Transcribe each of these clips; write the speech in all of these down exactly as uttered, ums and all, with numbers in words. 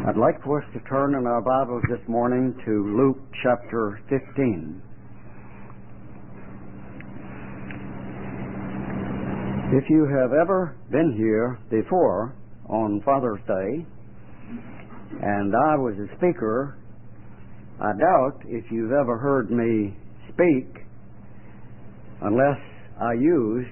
I'd like for us to turn in our Bibles this morning to Luke chapter fifteen. If you have ever been here before on Father's Day, and I was a speaker, I doubt if you've ever heard me speak unless I used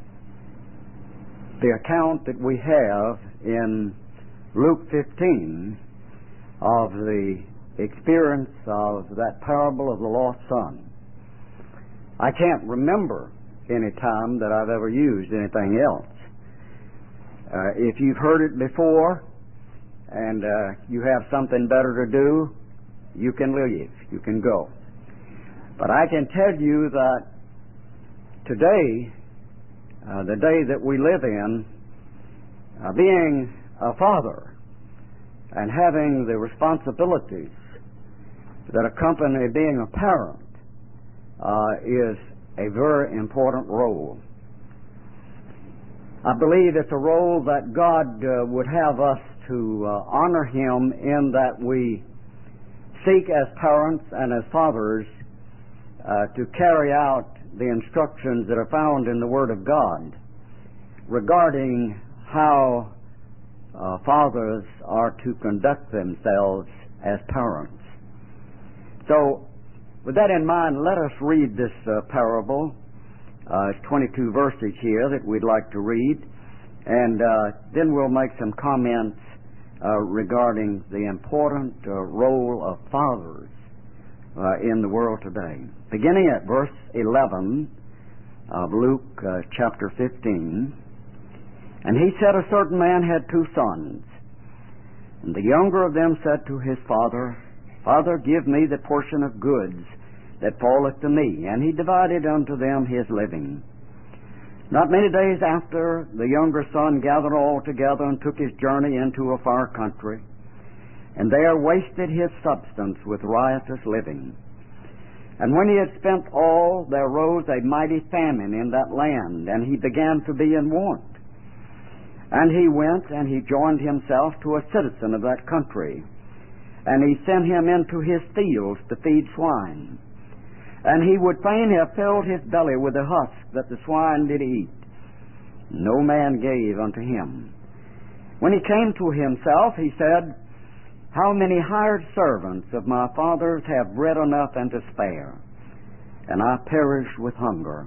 the account that we have in Luke fifteen of the experience of that parable of the lost son. I can't remember any time that I've ever used anything else. Uh, if you've heard it before and uh, you have something better to do, you can leave, you can go. But I can tell you that today, uh, the day that we live in, uh, being a father and having the responsibilities that accompany being a parent uh, is a very important role. I believe it's a role that God uh, would have us to uh, honor Him in that we seek as parents and as fathers uh, to carry out the instructions that are found in the Word of God regarding how uh, fathers are to conduct themselves as parents. So, with that in mind, let us read this uh, parable. Uh, it's twenty-two verses here that we'd like to read, and uh, then we'll make some comments uh, regarding the important uh, role of fathers uh, in the world today. Beginning at verse eleven of Luke uh, chapter fifteen, and he said, a certain man had two sons, and the younger of them said to his father, Father, give me the portion of goods that falleth to me. And he divided unto them his living. Not many days after, the younger son gathered all together and took his journey into a far country, and there wasted his substance with riotous living. And when he had spent all, there arose a mighty famine in that land, and he began to be in want. And he went and he joined himself to a citizen of that country, and he sent him into his fields to feed swine. And he would fain have filled his belly with the husk that the swine did eat. No man gave unto him. When he came to himself, he said, How many hired servants of my father's have bread enough and to spare, and I perish with hunger.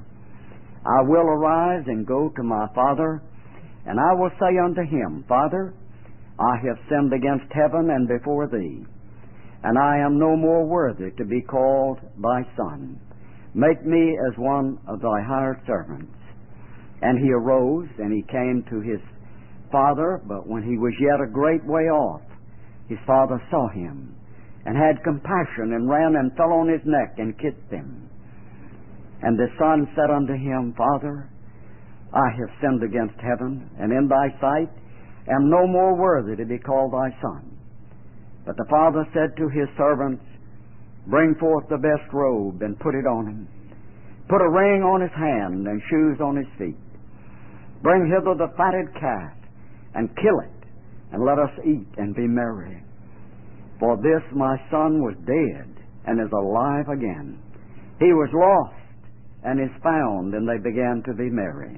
I will arise and go to my father, and I will say unto him, Father, I have sinned against heaven and before thee, and I am no more worthy to be called thy son. Make me as one of thy hired servants. And he arose, and he came to his father, but when he was yet a great way off, his father saw him, and had compassion, and ran and fell on his neck, and kissed him. And the son said unto him, Father, I have sinned against heaven, and in thy sight am no more worthy to be called thy son. But the father said to his servants, Bring forth the best robe, and put it on him. Put a ring on his hand, and shoes on his feet. Bring hither the fatted calf, and kill it, and let us eat and be merry. For this my son was dead, and is alive again. He was lost, and is found, and they began to be merry.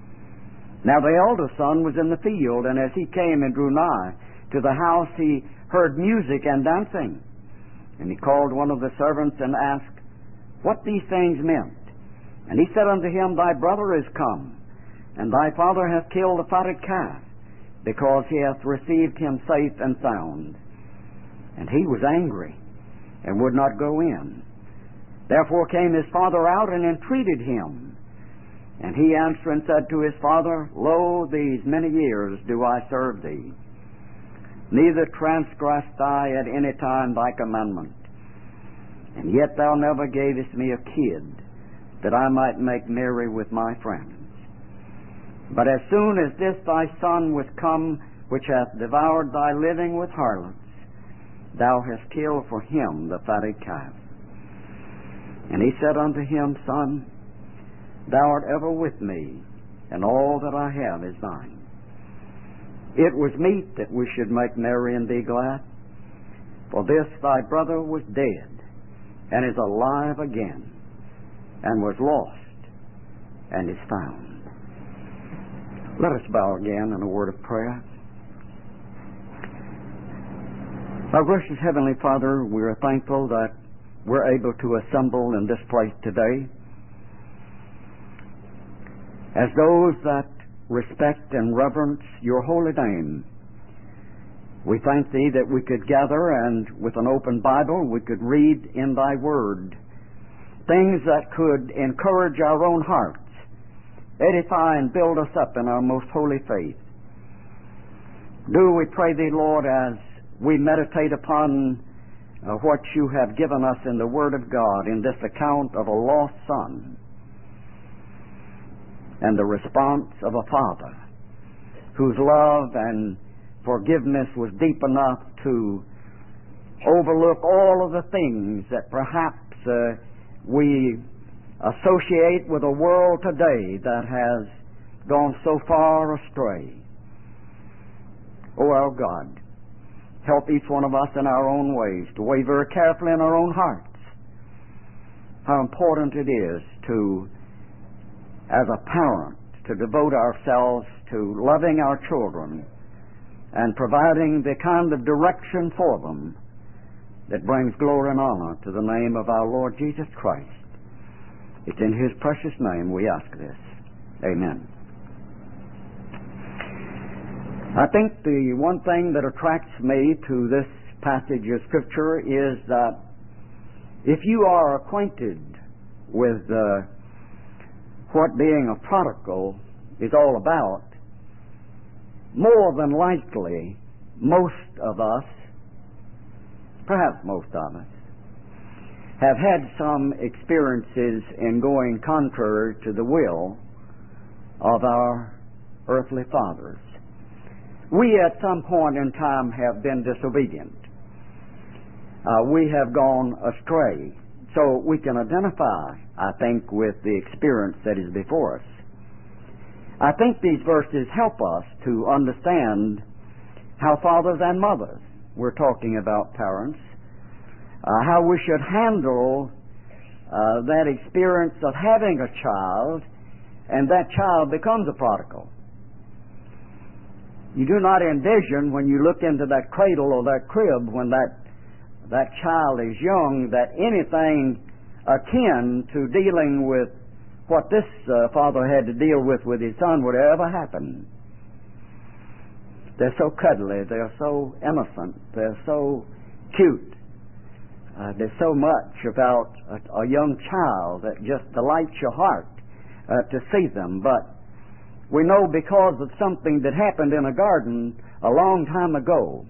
Now the elder son was in the field, and as he came and drew nigh to the house, he heard music and dancing. And he called one of the servants and asked what these things meant. And he said unto him, Thy brother is come, and thy father hath killed the fatted calf, because he hath received him safe and sound. And he was angry, and would not go in. Therefore came his father out and entreated him. And he answering said to his father, Lo, these many years do I serve thee, neither transgressed I at any time thy commandment. And yet thou never gavest me a kid, that I might make merry with my friends. But as soon as this thy son was come, which hath devoured thy living with harlots, thou hast killed for him the fatted calf. And he said unto him, Son, thou art ever with me, and all that I have is thine. It was meet that we should make merry and be glad. For this thy brother was dead, and is alive again, and was lost, and is found. Let us bow again in a word of prayer. Our gracious Heavenly Father, we are thankful that we're able to assemble in this place today as those that respect and reverence your holy name. We thank thee that we could gather and with an open Bible we could read in thy word things that could encourage our own hearts, edify and build us up in our most holy faith. Do we pray thee, Lord, as we meditate upon uh, what you have given us in the Word of God in this account of a lost son and the response of a father whose love and forgiveness was deep enough to overlook all of the things that perhaps uh, we associate with a world today that has gone so far astray. Oh, our God, help each one of us in our own ways to weigh very carefully in our own hearts how important it is to, as a parent, to devote ourselves to loving our children and providing the kind of direction for them that brings glory and honor to the name of our Lord Jesus Christ. It's in His precious name we ask this. Amen. I think the one thing that attracts me to this passage of Scripture is that if you are acquainted with uh, what being a prodigal is all about, more than likely most of us, perhaps most of us, have had some experiences in going contrary to the will of our earthly fathers. We at some point in time have been disobedient. Uh, we have gone astray. So we can identify, I think, with the experience that is before us. I think these verses help us to understand how fathers and mothers, we're talking about parents, uh, how we should handle uh, that experience of having a child and that child becomes a prodigal. You do not envision when you look into that cradle or that crib when that that child is young that anything akin to dealing with what this uh, father had to deal with with his son would ever happen. They're so cuddly, they're so innocent, they're so cute. Uh, there's so much about a, a young child that just delights your heart uh, to see them. But we know because of something that happened in a garden a long time ago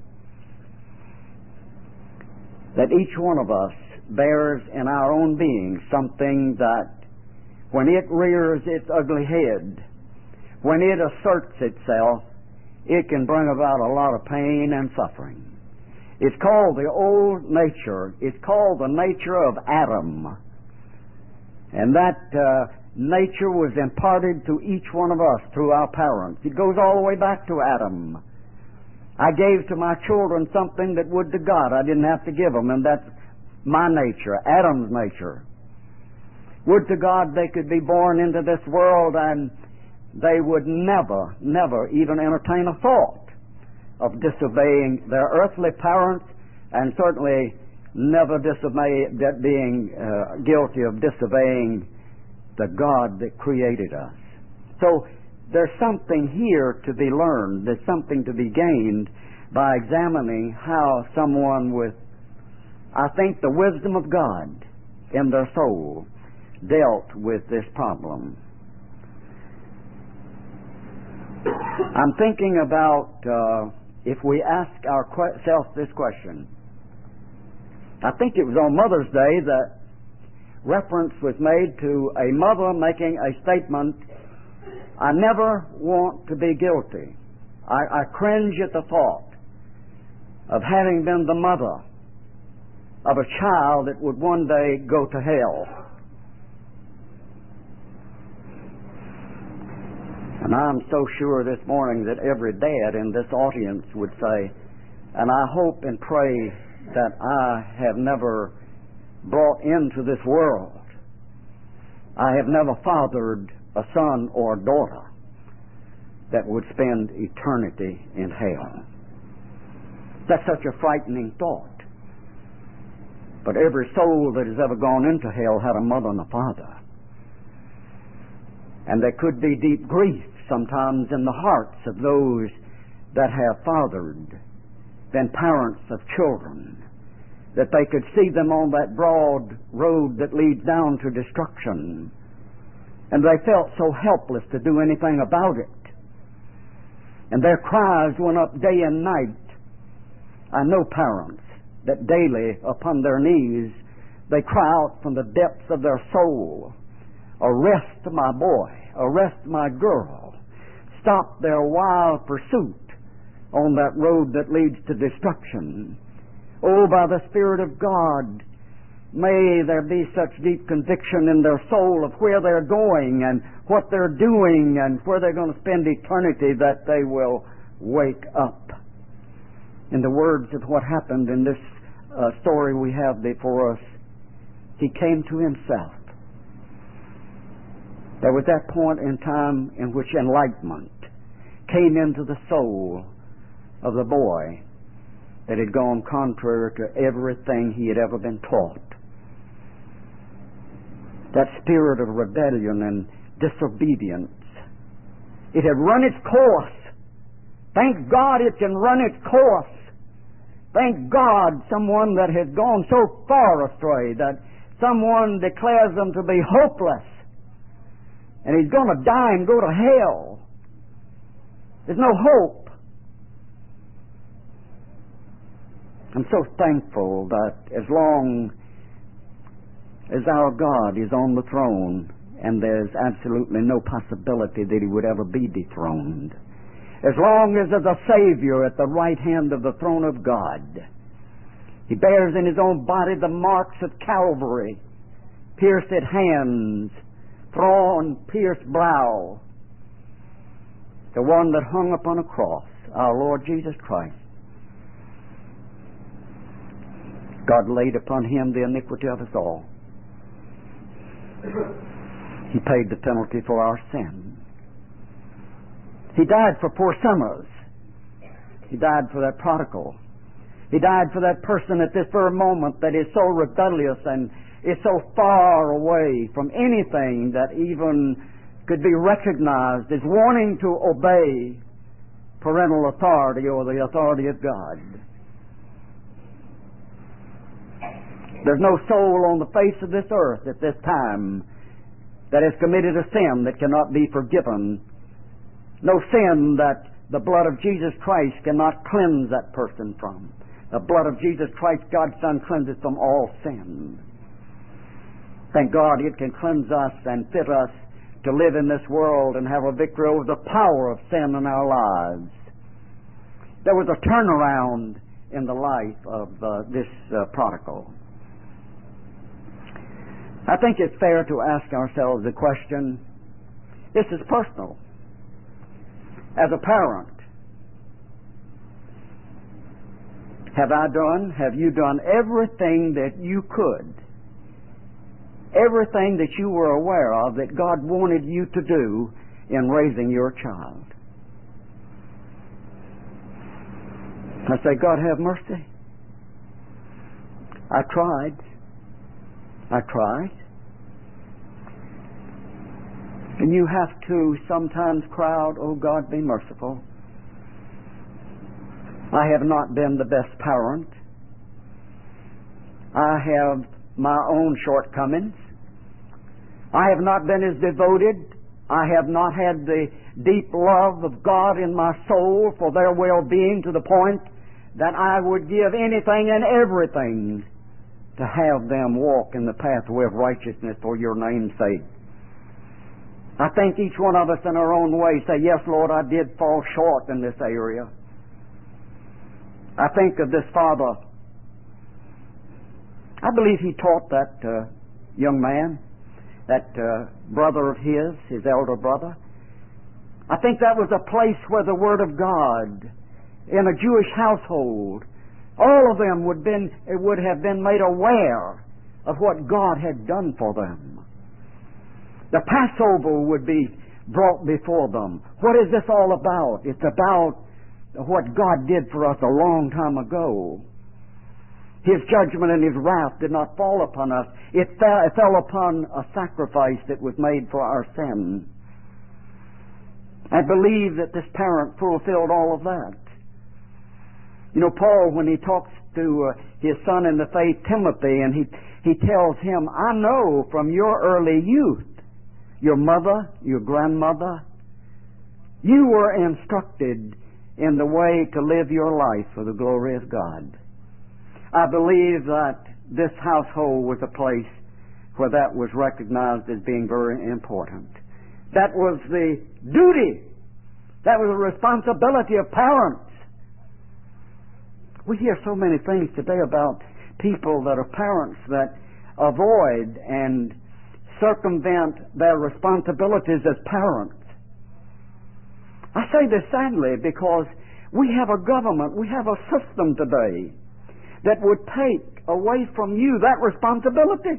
that each one of us bears in our own being something that when it rears its ugly head, when it asserts itself, it can bring about a lot of pain and suffering. It's called the old nature. It's called the nature of Adam. And that uh, nature was imparted to each one of us through our parents. It goes all the way back to Adam. I gave to my children something that would to God I didn't have to give them, and that's my nature, Adam's nature. Would to God they could be born into this world and they would never, never even entertain a thought of disobeying their earthly parents, and certainly never disobey, being uh, guilty of disobeying the God that created us. So there's something here to be learned. There's something to be gained by examining how someone with, I think, the wisdom of God in their soul dealt with this problem. I'm thinking about uh, if we ask ourselves this question. I think it was on Mother's Day that reference was made to a mother making a statement, I never want to be guilty. I, I cringe at the thought of having been the mother of a child that would one day go to hell. And I'm so sure this morning that every dad in this audience would say, and I hope and pray that I have never brought into this world. I have never fathered a son or a daughter that would spend eternity in hell. That's such a frightening thought. But every soul that has ever gone into hell had a mother and a father. And there could be deep grief sometimes in the hearts of those that have fathered, been parents of children, that they could see them on that broad road that leads down to destruction, and they felt so helpless to do anything about it. And their cries went up day and night. I know parents that daily upon their knees they cry out from the depths of their soul, "Arrest my boy, arrest my girl, stop their wild pursuit on that road that leads to destruction. Oh, by the Spirit of God, may there be such deep conviction in their soul of where they're going and what they're doing and where they're going to spend eternity that they will wake up." In the words of what happened in this uh, story we have before us, he came to himself. There was that point in time in which enlightenment came into the soul of the boy that had gone contrary to everything he had ever been taught. That spirit of rebellion and disobedience, it had run its course. Thank God it can run its course. Thank God someone that has gone so far astray that someone declares them to be hopeless and he's going to die and go to hell. There's no hope. I'm so thankful that as long as our God is on the throne, and there's absolutely no possibility that he would ever be dethroned, as long as there's a Savior at the right hand of the throne of God, he bears in his own body the marks of Calvary, pierced hands, thorn pierced brow, the one that hung upon a cross, our Lord Jesus Christ. God laid upon him the iniquity of us all. He paid the penalty for our sin. He died for poor sinners. He died for that prodigal. He died for that person at this very moment that is so rebellious and is so far away from anything that even could be recognized as wanting to obey parental authority or the authority of God. There's no soul on the face of this earth at this time that has committed a sin that cannot be forgiven. No sin that the blood of Jesus Christ cannot cleanse that person from. The blood of Jesus Christ, God's Son, cleanses from all sin. Thank God it can cleanse us and fit us to live in this world and have a victory over the power of sin in our lives. There was a turnaround in the life of uh, this uh, prodigal. I think it's fair to ask ourselves the question, this is personal. As a parent, have I done, have you done everything that you could, everything that you were aware of that God wanted you to do in raising your child? I say, God have mercy. I tried. I tried. And you have to sometimes cry out, "Oh God, be merciful. I have not been the best parent. I have my own shortcomings. I have not been as devoted. I have not had the deep love of God in my soul for their well-being to the point that I would give anything and everything to have them walk in the pathway of righteousness for your name's sake." I think each one of us in our own way say, "Yes, Lord, I did fall short in this area." I think of this father. I believe he taught that uh, young man, that uh, brother of his, his elder brother. I think that was a place where the Word of God, in a Jewish household, All of them would, been, would have been made aware of what God had done for them. The Passover would be brought before them. What is this all about? It's about what God did for us a long time ago. His judgment and His wrath did not fall upon us. It fell, it fell upon a sacrifice that was made for our sin. I believe that this parent fulfilled all of that. You know, Paul, when he talks to uh, his son in the faith, Timothy, and he, he tells him, I know from your early youth, your mother, your grandmother, you were instructed in the way to live your life for the glory of God. I believe that this household was a place where that was recognized as being very important. That was the duty. That was the responsibility of parents. We hear so many things today about people that are parents that avoid and circumvent their responsibilities as parents. I say this sadly because we have a government, we have a system today that would take away from you that responsibility.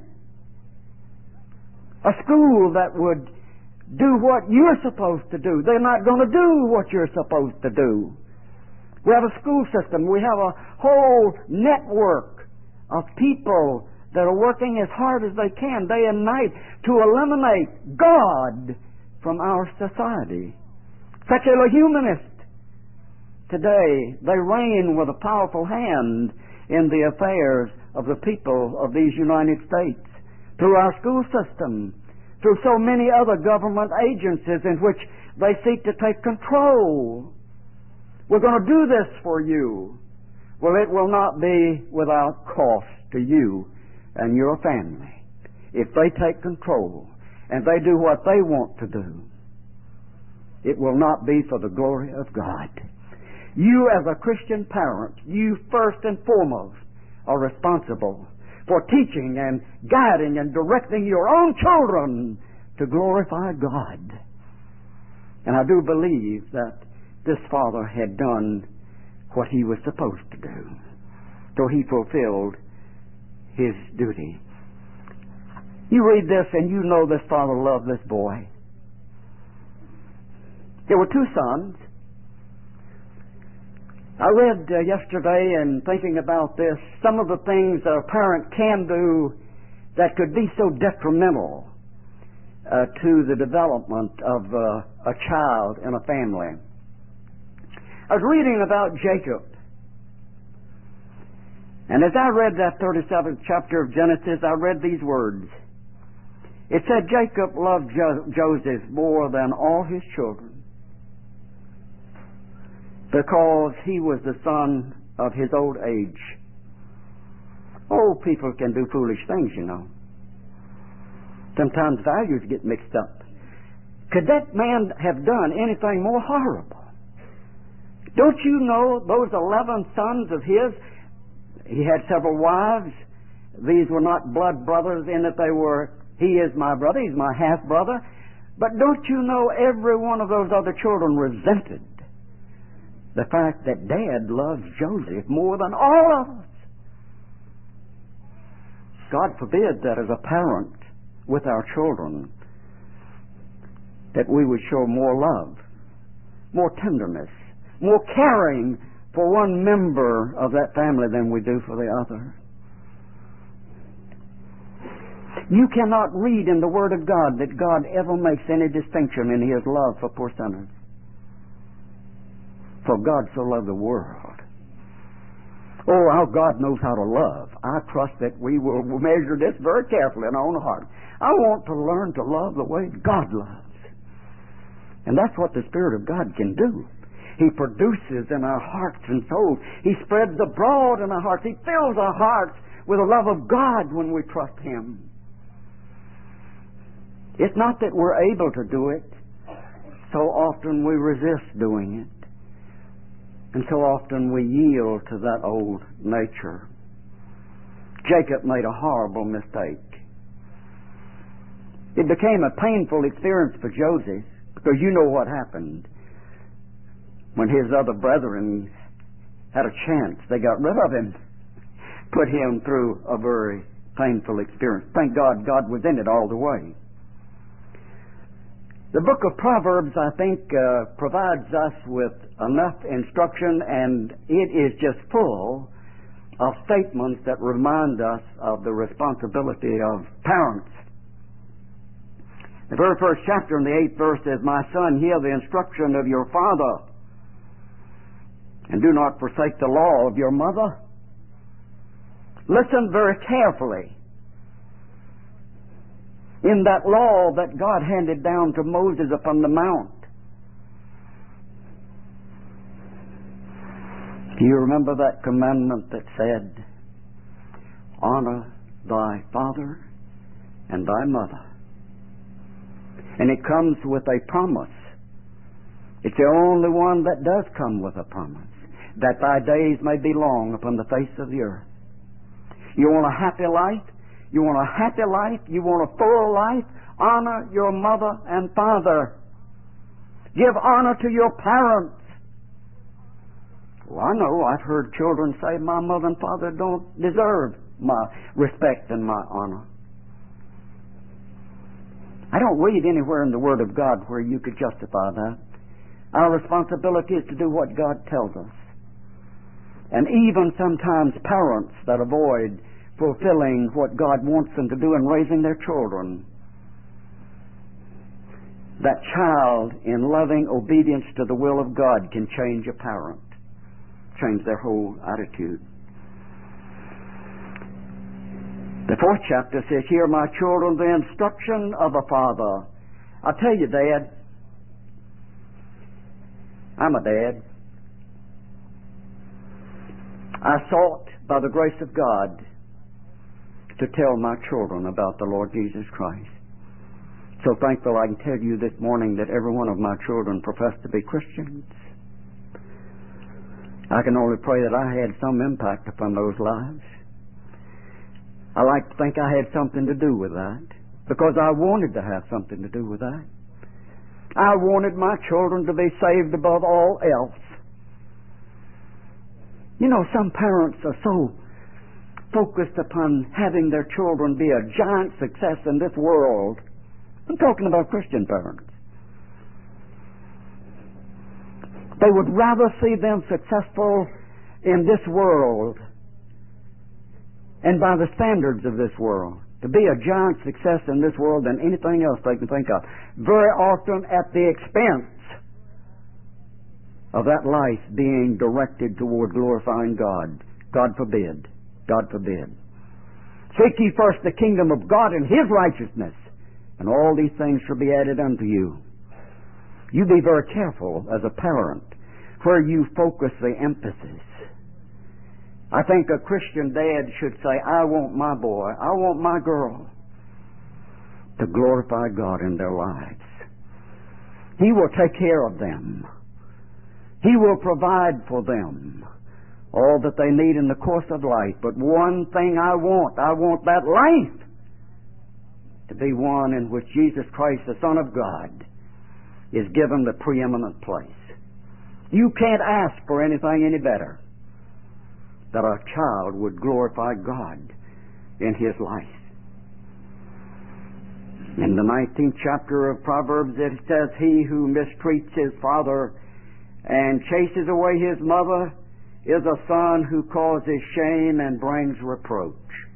A school that would do what you're supposed to do. They're not going to do what you're supposed to do. We have a school system. We have a whole network of people that are working as hard as they can day and night to eliminate God from our society. Secular humanists today, they reign with a powerful hand in the affairs of the people of these United States through our school system, through so many other government agencies in which they seek to take control. We're going to do this for you. Well, it will not be without cost to you and your family if they take control and they do what they want to do. It will not be for the glory of God. You as a Christian parent, you first and foremost are responsible for teaching and guiding and directing your own children to glorify God. And I do believe that this father had done what he was supposed to do. So he fulfilled his duty. You read this and you know this father loved this boy. There were two sons. I read uh, yesterday, and thinking about this, some of the things that a parent can do that could be so detrimental uh, to the development of uh, a child in a family. I was reading about Jacob. And as I read that thirty-seventh chapter of Genesis, I read these words. It said, Jacob loved jo- Joseph more than all his children, because he was the son of his old age. Old people can do foolish things, you know. Sometimes values get mixed up. Could that man have done anything more horrible? Don't you know those eleven sons of his? He had several wives. These were not blood brothers in that they were, he is my brother, he's my half-brother. But don't you know every one of those other children resented the fact that Dad loves Joseph more than all of us? God forbid that as a parent with our children that we would show more love, more tenderness, more caring for one member of that family than we do for the other. You cannot read in the Word of God that God ever makes any distinction in His love for poor sinners. For God so loved the world. Oh, how God knows how to love. I trust that we will measure this very carefully in our own heart. I want to learn to love the way God loves. And that's what the Spirit of God can do. He produces in our hearts and souls. He spreads abroad in our hearts. He fills our hearts with the love of God when we trust Him. It's not that we're able to do it. So often we resist doing it. And so often we yield to that old nature. Jacob made a horrible mistake. It became a painful experience for Joseph, because you know what happened when his other brethren had a chance. They got rid of him, put him through a very painful experience. Thank God, God was in it all the way. The book of Proverbs, I think, uh, provides us with enough instruction, and it is just full of statements that remind us of the responsibility of parents. The very first chapter in the eighth verse says, "My son, hear the instruction of your father, and do not forsake the law of your mother." Listen very carefully. In that law that God handed down to Moses upon the mount, do you remember that commandment that said, "Honor thy father and thy mother"? And it comes with a promise. It's the only one that does come with a promise, that thy days may be long upon the face of the earth. You want a happy life? You want a happy life? You want a full life? Honor your mother and father. Give honor to your parents. Well, I know I've heard children say, "My mother and father don't deserve my respect and my honor." I don't read anywhere in the Word of God where you could justify that. Our responsibility is to do what God tells us. And even sometimes parents that avoid fulfilling what God wants them to do in raising their children, that child, in loving obedience to the will of God, can change a parent, change their whole attitude. The fourth chapter says, "Hear, my children, the instruction of a father." I tell you, Dad, I'm a dad. I sought, by the grace of God, to tell my children about the Lord Jesus Christ. So thankful I can tell you this morning that every one of my children profess to be Christians. I can only pray that I had some impact upon those lives. I like to think I had something to do with that, because I wanted to have something to do with that. I wanted my children to be saved above all else. You know, some parents are so focused upon having their children be a giant success in this world. I'm talking about Christian parents. They would rather see them successful in this world and by the standards of this world, to be a giant success in this world than anything else they can think of. Very often at the expense of that life being directed toward glorifying God. God forbid. God forbid. "Seek ye first the kingdom of God and His righteousness, and all these things shall be added unto you." You be very careful as a parent where you focus the emphasis. I think a Christian dad should say, "I want my boy, I want my girl to glorify God in their lives. He will take care of them. He will provide for them all that they need in the course of life. But one thing I want, I want that life to be one in which Jesus Christ, the Son of God, is given the preeminent place." You can't ask for anything any better, that a child would glorify God in his life. In the nineteenth chapter of Proverbs it says, "He who mistreats his father and chases away his mother is a son who causes shame and brings reproach."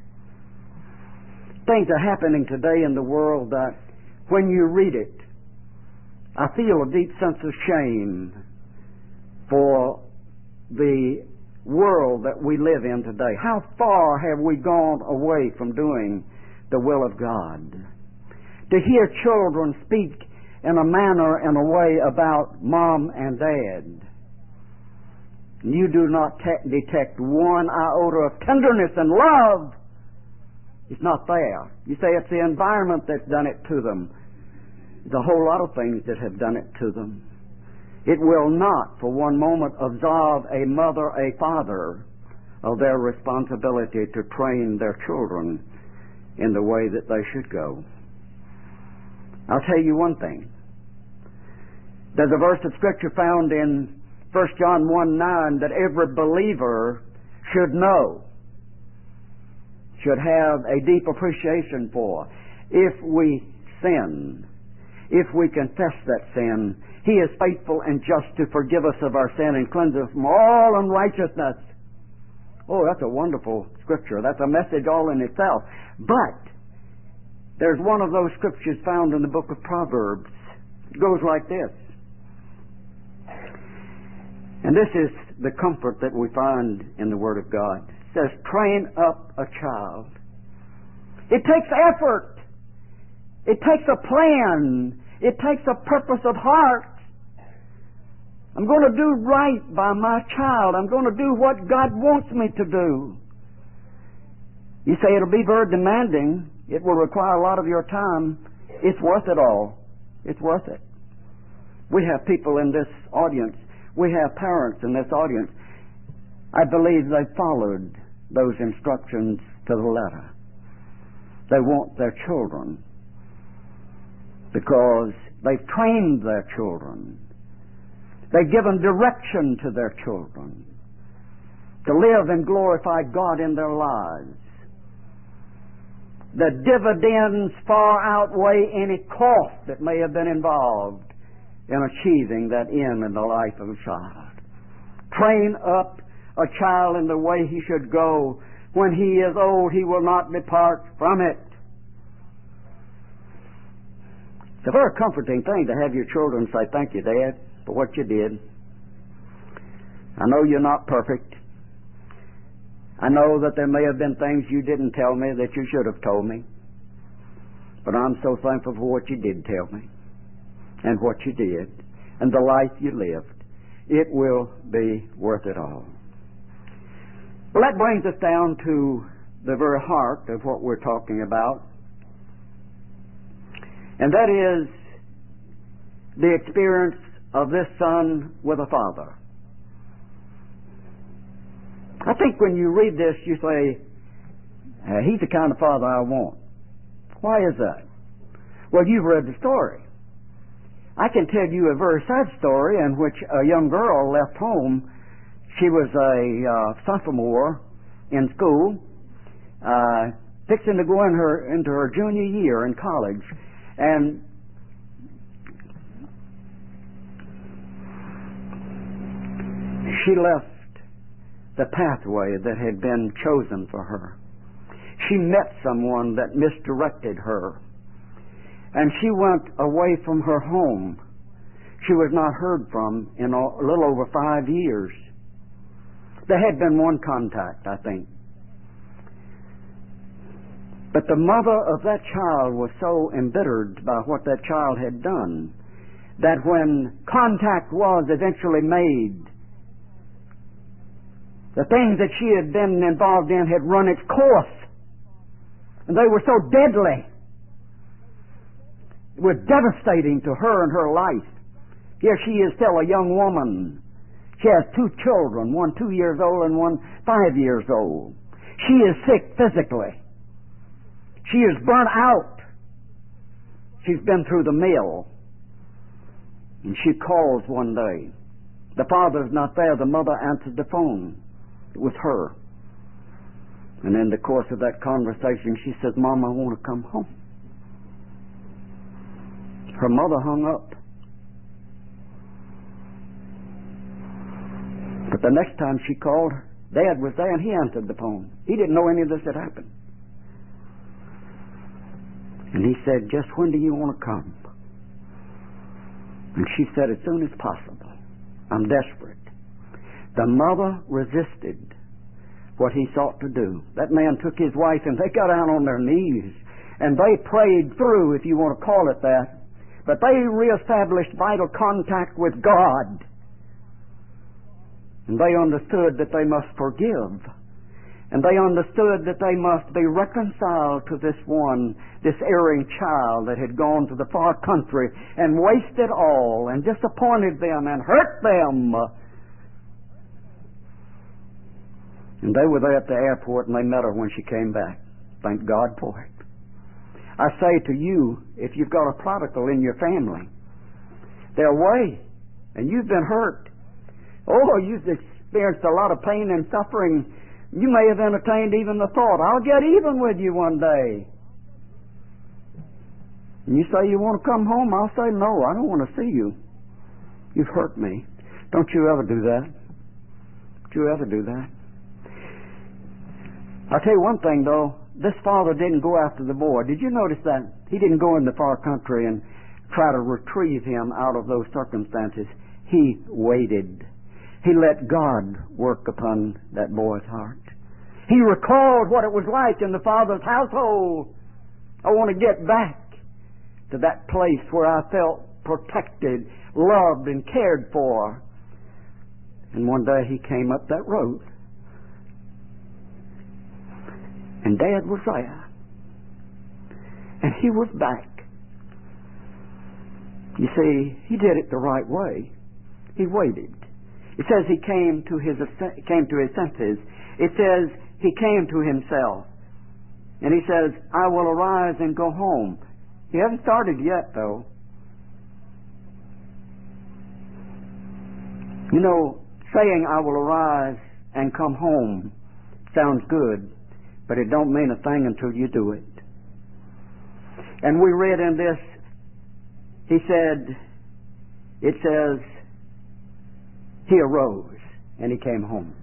Things are happening today in the world that when you read it, I feel a deep sense of shame for the world that we live in today. How far have we gone away from doing the will of God? To hear children speak in a manner and a way about mom and dad, you do not te- detect one iota of tenderness and love. It's not there. You say it's the environment that's done it to them. There's a whole lot of things that have done it to them. It will not for one moment absolve a mother, a father, of their responsibility to train their children in the way that they should go. I'll tell you one thing. There's a verse of Scripture found in First John one nine, that every believer should know, should have a deep appreciation for. If we sin, if we confess that sin, He is faithful and just to forgive us of our sin and cleanse us from all unrighteousness. Oh, that's a wonderful scripture. That's a message all in itself. But there's one of those scriptures found in the book of Proverbs. It goes like this. And this is the comfort that we find in the Word of God. It says, train up a child. It takes effort. It takes a plan. It takes a purpose of heart. I'm going to do right by my child. I'm going to do what God wants me to do. You say it'll be very demanding. It will require a lot of your time. It's worth it all. It's worth it. We have people in this audience. We have parents in this audience. I believe they followed those instructions to the letter. They want their children because they've trained their children. They've given direction to their children to live and glorify God in their lives. The dividends far outweigh any cost that may have been involved in achieving that end in the life of a child. Train up a child in the way he should go. When he is old, he will not depart from it. It's a very comforting thing to have your children say, thank you, Dad, for what you did. I know you're not perfect. I know that there may have been things you didn't tell me that you should have told me. But I'm so thankful for what you did tell me and what you did and the life you lived. It will be worth it all. Well, that brings us down to the very heart of what we're talking about. And that is the experience of this son with a father. I think when you read this, you say, uh, he's the kind of father I want. Why is that? Well, you've read the story. I can tell you a very sad story in which a young girl left home. She was a uh, sophomore in school, uh, fixing to go in her, into her junior year in college. And she left the pathway that had been chosen for her. She met someone that misdirected her. And she went away from her home. She was not heard from in a little over five years. There had been one contact, I think. But the mother of that child was so embittered by what that child had done that when contact was eventually made, the things that she had been involved in had run its course. And they were so deadly. It was devastating to her and her life. Here she is still a young woman. She has two children, one two years old and one five years old. She is sick physically. She is burnt out. She's been through the mill. And she calls one day. The father's not there. The mother answered the phone. It was her. And in the course of that conversation, she said, Mom, I want to come home. Her mother hung up. But the next time she called, Dad was there and he answered the phone. He didn't know any of this had happened. And he said, just when do you want to come? And she said, as soon as possible. I'm desperate. The mother resisted what he sought to do. That man took his wife and they got down on their knees and they prayed through, if you want to call it that. But they reestablished vital contact with God. And they understood that they must forgive. And they understood that they must be reconciled to this one, this erring child that had gone to the far country and wasted all and disappointed them and hurt them. And they were there at the airport and they met her when she came back. Thank God for it. I say to you, if you've got a prodigal in your family, they're away and you've been hurt. Oh, you've experienced a lot of pain and suffering. You may have entertained even the thought, I'll get even with you one day. And you say you want to come home, I'll say, no, I don't want to see you. You've hurt me. Don't you ever do that. Don't you ever do that. I'll tell you one thing, though. This father didn't go after the boy. Did you notice that? He didn't go in the far country and try to retrieve him out of those circumstances. He waited. He let God work upon that boy's heart. He recalled what it was like in the father's household. I want to get back to that place where I felt protected, loved, and cared for. And one day he came up that road. And Dad was there. And he was back. You see, he did it the right way. He waited. It says he came to his came to his senses. It says he came to himself. And he says, I will arise and go home. He hasn't started yet, though. You know, saying I will arise and come home sounds good, but it don't mean a thing until you do it. And we read in this, he said, it says, he arose and he came home.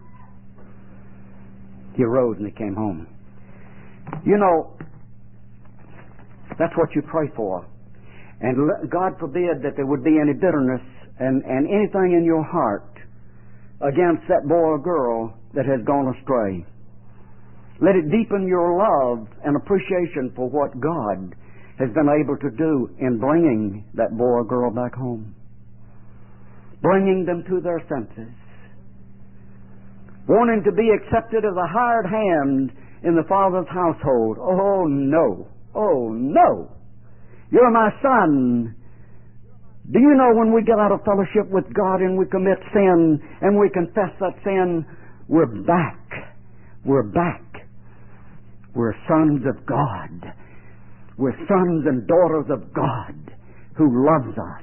He arose and he came home. You know, that's what you pray for. And God forbid that there would be any bitterness and, and anything in your heart against that boy or girl that has gone astray. Let it deepen your love and appreciation for what God has been able to do in bringing that boy or girl back home. Bringing them to their senses. Wanting to be accepted as a hired hand in the Father's household. Oh, no. Oh, no. You're my son. Do you know when we get out of fellowship with God and we commit sin and we confess that sin, we're back. We're back. We're sons of God. We're sons and daughters of God who loves us.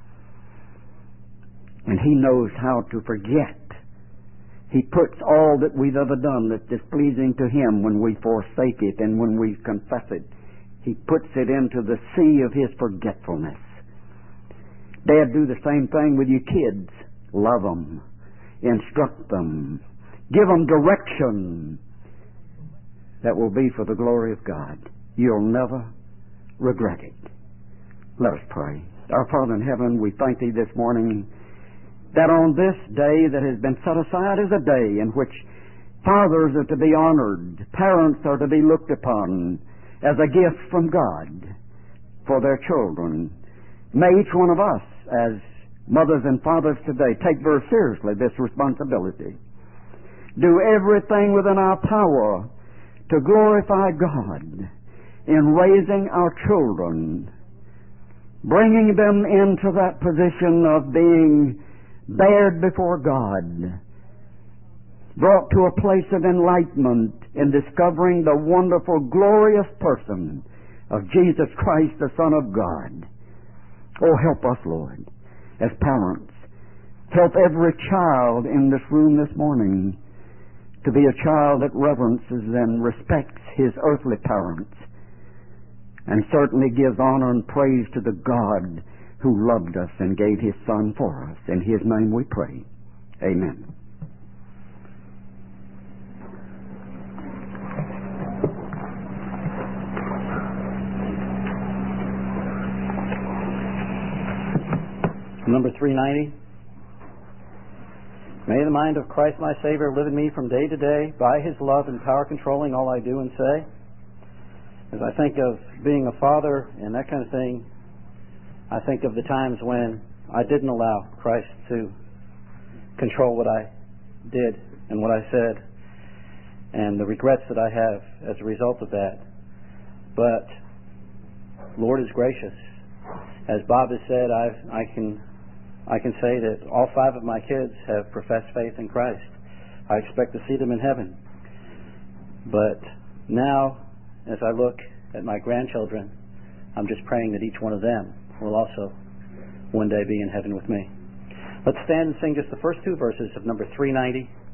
And He knows how to forget. He puts all that we've ever done that's displeasing to Him when we forsake it and when we confess it. He puts it into the sea of His forgetfulness. Dad, do the same thing with your kids. Love them. Instruct them. Give them direction that will be for the glory of God. You'll never regret it. Let us pray. Our Father in heaven, we thank Thee this morning that on this day that has been set aside as a day in which fathers are to be honored, parents are to be looked upon as a gift from God for their children. May each one of us, as mothers and fathers today, take very seriously this responsibility. Do everything within our power to glorify God in raising our children, bringing them into that position of being bared before God, brought to a place of enlightenment in discovering the wonderful, glorious person of Jesus Christ, the Son of God. Oh, help us, Lord, as parents. Help every child in this room this morning to be a child that reverences and respects his earthly parents and certainly gives honor and praise to the God who loved us and gave His Son for us. In His name we pray. Amen. Number three ninety. May the mind of Christ my Savior live in me from day to day, by His love and power controlling all I do and say. As I think of being a father and that kind of thing, I think of the times when I didn't allow Christ to control what I did and what I said, and the regrets that I have as a result of that. But Lord is gracious. As Bob has said, I, I can I can say that all five of my kids have professed faith in Christ. I expect to see them in heaven. But now, as I look at my grandchildren, I'm just praying that each one of them will also one day be in heaven with me. Let's stand and sing just the first two verses of number three ninety.